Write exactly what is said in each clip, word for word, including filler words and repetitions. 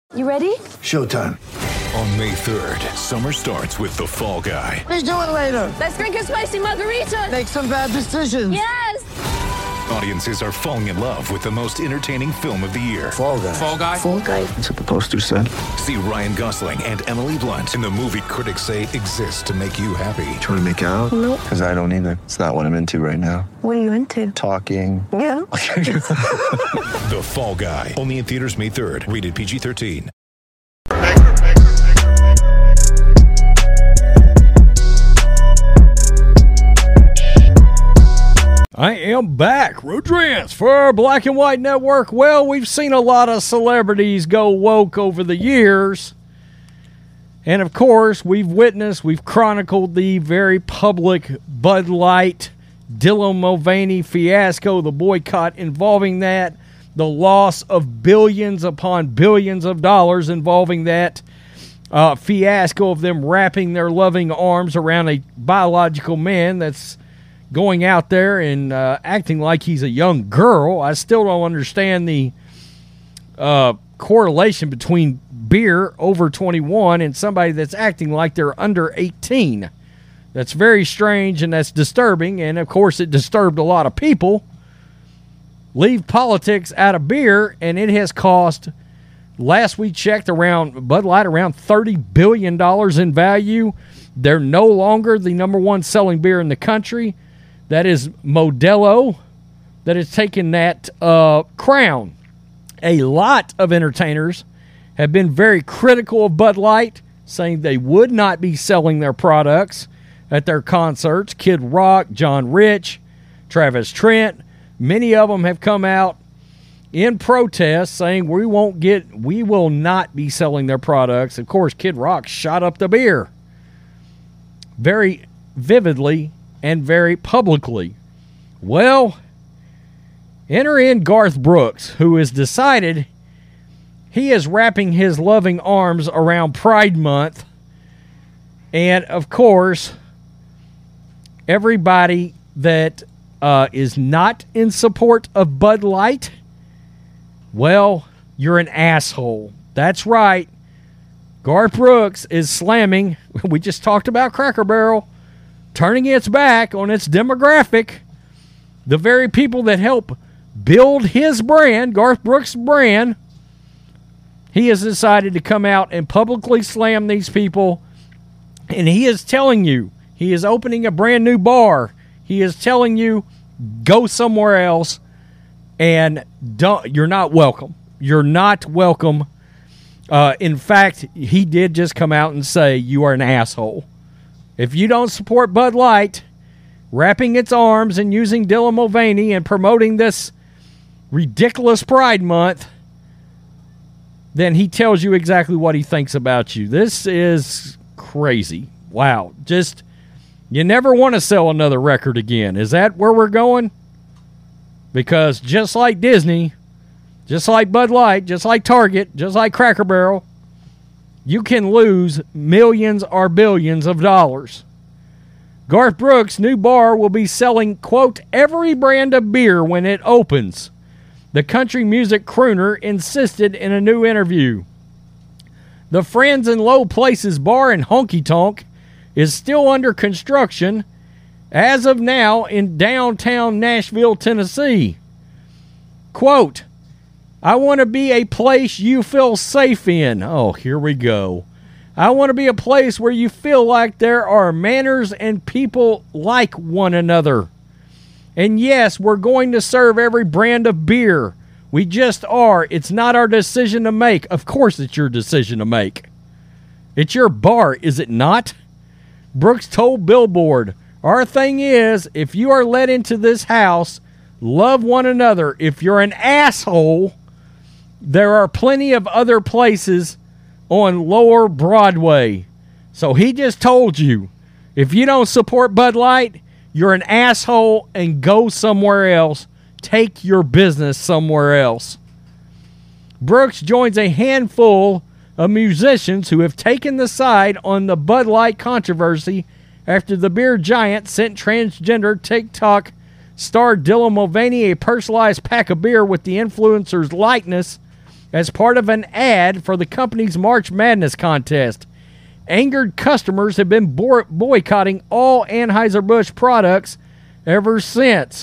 You ready? Showtime. On May third, summer starts with The Fall Guy. Let's do it later. Let's drink a spicy margarita. Make some bad decisions. Yes! Audiences are falling in love with the most entertaining film of the year. Fall Guy. Fall Guy? Fall Guy. That's what the poster said. See Ryan Gosling and Emily Blunt in the movie critics say exists to make you happy. Trying to make it out? Nope. Because I don't either. It's not what I'm into right now. What are you into? Talking. Yeah. The Fall Guy. Only in theaters May third. Rated P G thirteen. I am back, Rodrance, for our Black and White Network. Well, we've seen a lot of celebrities go woke over the years. And, of course, we've witnessed, we've chronicled the very public Bud Light, Dylan Mulvaney fiasco, the boycott involving that, the loss of billions upon billions of dollars involving that uh, fiasco of them wrapping their loving arms around a biological man that's going out there and uh, acting like he's a young girl. I still don't understand the uh, correlation between beer over twenty-one and somebody that's acting like they're under eighteen. That's very strange and that's disturbing, and of course it disturbed a lot of people. Leave politics out of beer, and it has cost, last we checked, around Bud Light around thirty billion dollars in value. They're no longer the number one selling beer in the country. That is Modelo that has taken that uh, crown. A lot of entertainers have been very critical of Bud Light, saying they would not be selling their products at their concerts. Kid Rock, John Rich, Travis Trent, many of them have come out in protest saying we won't get, we will not be selling their products. Of course, Kid Rock shot up the beer very vividly and very publicly. Well, enter in Garth Brooks, who has decided he is wrapping his loving arms around Pride Month. And, of course, everybody that uh, is not in support of Bud Light, well, you're an asshole. That's right. Garth Brooks is slamming, we just talked about Cracker Barrel, turning its back on its demographic, the very people that help build his brand, Garth Brooks' brand. He has decided to come out and publicly slam these people, and he is telling you, he is opening a brand new bar. He is telling you, go somewhere else, and don't, you're not welcome. You're not welcome. Uh, in fact, he did just come out and say, you are an asshole. If you don't support Bud Light wrapping its arms and using Dylan Mulvaney and promoting this ridiculous Pride Month, then he tells you exactly what he thinks about you. This is crazy. Wow. Just, you never want to sell another record again. Is that where we're going? Because just like Disney, just like Bud Light, just like Target, just like Cracker Barrel, you can lose millions or billions of dollars. Garth Brooks' new bar will be selling, quote, every brand of beer when it opens. The country music crooner insisted in a new interview. The Friends in Low Places bar in Honky Tonk is still under construction as of now in downtown Nashville, Tennessee. Quote, I want to be a place you feel safe in. Oh, here we go. I want to be a place where you feel like there are manners and people like one another. And yes, we're going to serve every brand of beer. We just are. It's not our decision to make. Of course it's your decision to make. It's your bar, is it not? Brooks told Billboard, our thing is, if you are let into this house, love one another. If you're an asshole, there are plenty of other places on Lower Broadway. So he just told you, if you don't support Bud Light, you're an asshole and go somewhere else. Take your business somewhere else. Brooks joins a handful of musicians who have taken the side on the Bud Light controversy after the beer giant sent transgender TikTok star Dylan Mulvaney a personalized pack of beer with the influencer's likeness as part of an ad for the company's March Madness contest. Angered customers have been bo- boycotting all Anheuser-Busch products ever since.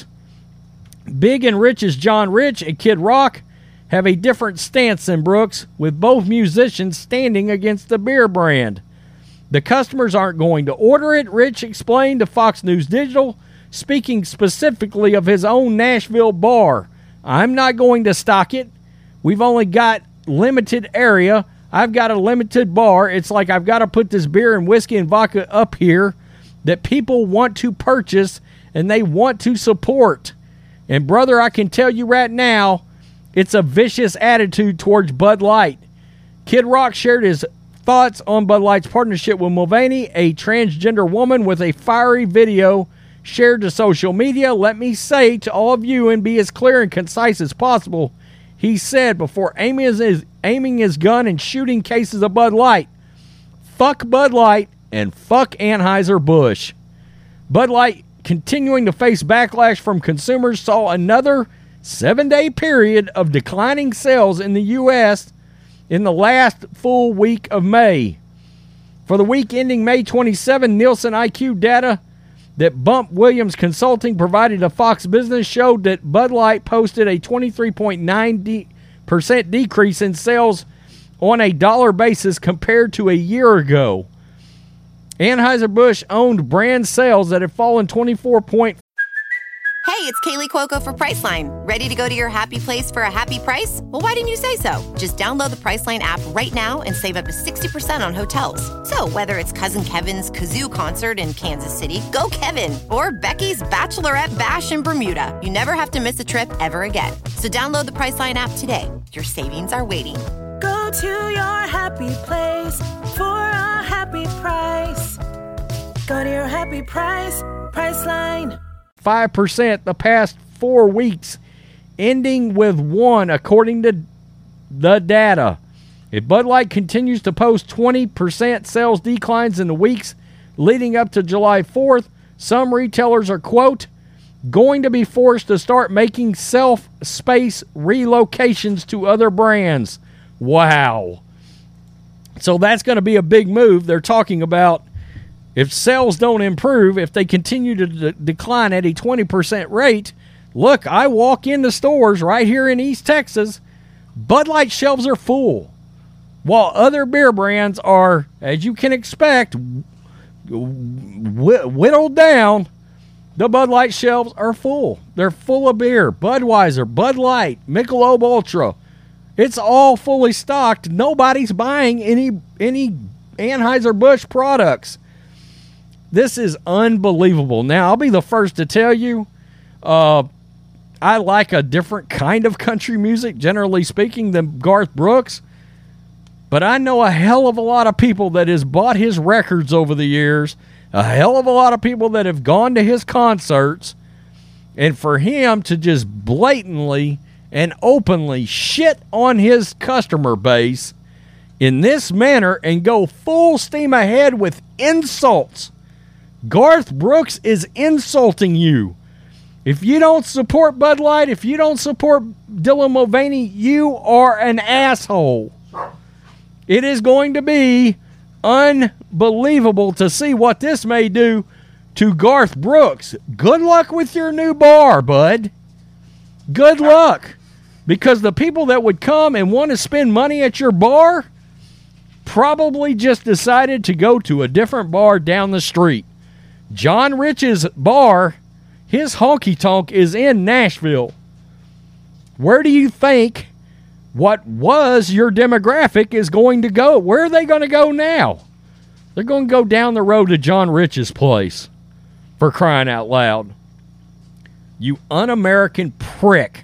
Big and Rich's John Rich and Kid Rock have a different stance than Brooks, with both musicians standing against the beer brand. The customers aren't going to order it, Rich explained to Fox News Digital, speaking specifically of his own Nashville bar. I'm not going to stock it. We've only got limited area. I've got a limited bar. It's like I've got to put this beer and whiskey and vodka up here that people want to purchase and they want to support. And brother, I can tell you right now, it's a vicious attitude towards Bud Light. Kid Rock shared his thoughts on Bud Light's partnership with Mulvaney, a transgender woman, with a fiery video shared to social media. Let me say to all of you and be as clear and concise as possible, he said before aiming his, aiming his gun and shooting cases of Bud Light. Fuck Bud Light and fuck Anheuser-Busch. Bud Light, continuing to face backlash from consumers, saw another seven-day period of declining sales in the U S in the last full week of May. For the week ending May twenty-seventh, Nielsen I Q data that Bump Williams Consulting provided to Fox Business showed that Bud Light posted a twenty-three point nine percent decrease in sales on a dollar basis compared to a year ago. Anheuser-Busch owned brand sales that have fallen twenty-four point. Hey, it's Kaylee Cuoco for Priceline. Ready to go to your happy place for a happy price? Well, why didn't you say so? Just download the Priceline app right now and save up to sixty percent on hotels. So whether it's Cousin Kevin's Kazoo Concert in Kansas City, go Kevin, or Becky's Bachelorette Bash in Bermuda, you never have to miss a trip ever again. So download the Priceline app today. Your savings are waiting. Go to your happy place for a happy price. Go to your happy price, Priceline. five percent the past four weeks, ending with one, according to the data. If Bud Light continues to post twenty percent sales declines in the weeks leading up to July fourth, some retailers are, quote, going to be forced to start making self-space relocations to other brands. Wow. So that's going to be a big move. They're talking about if sales don't improve, if they continue to de- decline at a twenty percent rate. Look, I walk into stores right here in East Texas, Bud Light shelves are full, while other beer brands are, as you can expect, wh- whittled down. The Bud Light shelves are full. They're full of beer. Budweiser, Bud Light, Michelob Ultra. It's all fully stocked. Nobody's buying any any Anheuser-Busch products. This is unbelievable. Now, I'll be the first to tell you, uh, I like a different kind of country music, generally speaking, than Garth Brooks. But I know a hell of a lot of people that has bought his records over the years, a hell of a lot of people that have gone to his concerts, and for him to just blatantly and openly shit on his customer base in this manner and go full steam ahead with insults. Garth Brooks is insulting you. If you don't support Bud Light, if you don't support Dylan Mulvaney, you are an asshole. It is going to be unbelievable to see what this may do to Garth Brooks. Good luck with your new bar, bud. Good luck. Because the people that would come and want to spend money at your bar probably just decided to go to a different bar down the street. John Rich's bar, his honky tonk, is in Nashville. Where do you think what was your demographic is going to go? Where are they going to go now? They're going to go down the road to John Rich's place, for crying out loud. You un-American prick.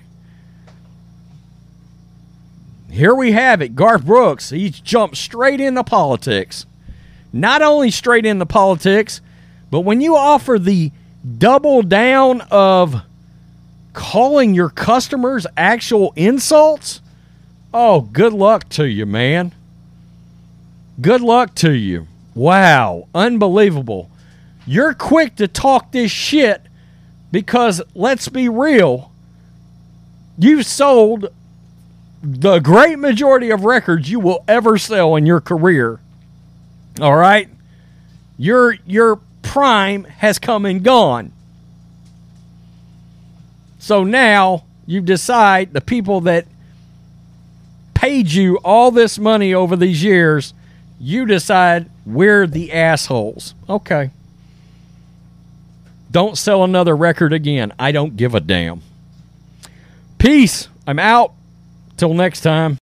Here we have it. Garth Brooks, he's jumped straight into politics. Not only straight into politics, but when you offer the double down of calling your customers actual insults, oh, good luck to you, man. Good luck to you. Wow, unbelievable. You're quick to talk this shit because, let's be real, you've sold the great majority of records you will ever sell in your career. All right? Your your prime has come and gone. So now you decide the people that paid you all this money over these years, you decide we're the assholes. Okay. Don't sell another record again. I don't give a damn. Peace. I'm out. Till next time.